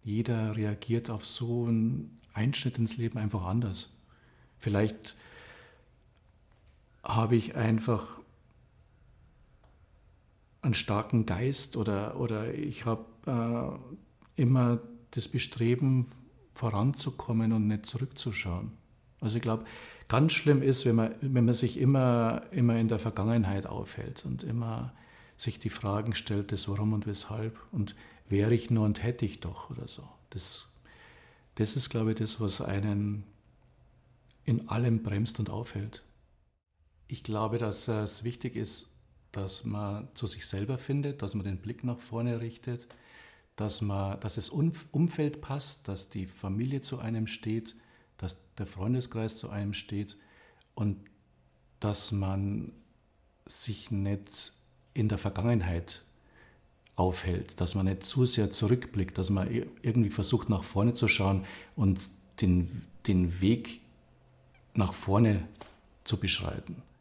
jeder reagiert auf so einen Einschnitt ins Leben einfach anders. Vielleicht habe ich einfach einen starken Geist oder ich habe immer das Bestreben, voranzukommen und nicht zurückzuschauen. Also ich glaube, ganz schlimm ist, wenn man sich immer in der Vergangenheit aufhält und immer sich die Fragen stellt, das Warum und Weshalb und wäre ich nur und hätte ich doch oder so. Das ist, glaube ich, das, was einen in allem bremst und aufhält. Ich glaube, dass es wichtig ist, dass man zu sich selber findet, dass man den Blick nach vorne richtet, dass das Umfeld passt, dass die Familie zu einem steht, dass der Freundeskreis zu einem steht und dass man sich nicht in der Vergangenheit aufhält, dass man nicht zu sehr zurückblickt, dass man irgendwie versucht, nach vorne zu schauen und den Weg nach vorne zu beschreiten.